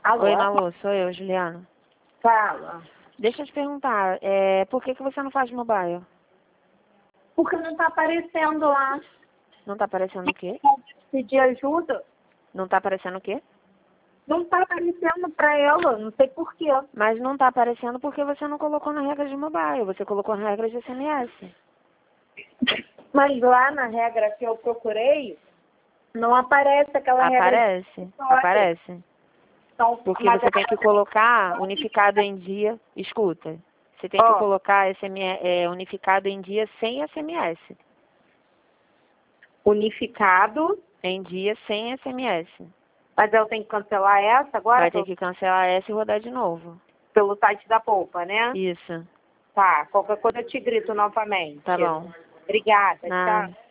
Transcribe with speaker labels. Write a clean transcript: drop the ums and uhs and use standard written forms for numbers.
Speaker 1: Alô?
Speaker 2: Oi, Malu, sou eu, Juliana.
Speaker 1: Fala.
Speaker 2: Deixa eu te perguntar, por que você não faz mobile?
Speaker 1: Porque não tá aparecendo lá.
Speaker 2: Não tá aparecendo o quê?
Speaker 1: Pedir ajuda,
Speaker 2: Não tá aparecendo o quê?
Speaker 1: não tá aparecendo pra ela, não sei por quê.
Speaker 2: Mas não tá aparecendo porque você não colocou na regra de mobile, você colocou na regra de SMS.
Speaker 1: Mas lá na regra que eu procurei, não aparece aquela regra.
Speaker 2: Aparece, aparece.
Speaker 1: Então,
Speaker 2: Porque
Speaker 1: mas
Speaker 2: você tem que colocar unificado em dia, escuta, você tem que colocar unificado em dia sem SMS.
Speaker 1: unificado,
Speaker 2: Em dia sem SMS.
Speaker 1: mas eu tenho que cancelar essa agora
Speaker 2: Vai ter que cancelar essa e rodar de novo.
Speaker 1: pelo site da Poupa, né?
Speaker 2: Isso.
Speaker 1: Tá, qualquer coisa eu te grito novamente.
Speaker 2: Tá bom.
Speaker 1: Obrigada,
Speaker 2: Nada.
Speaker 1: tchau.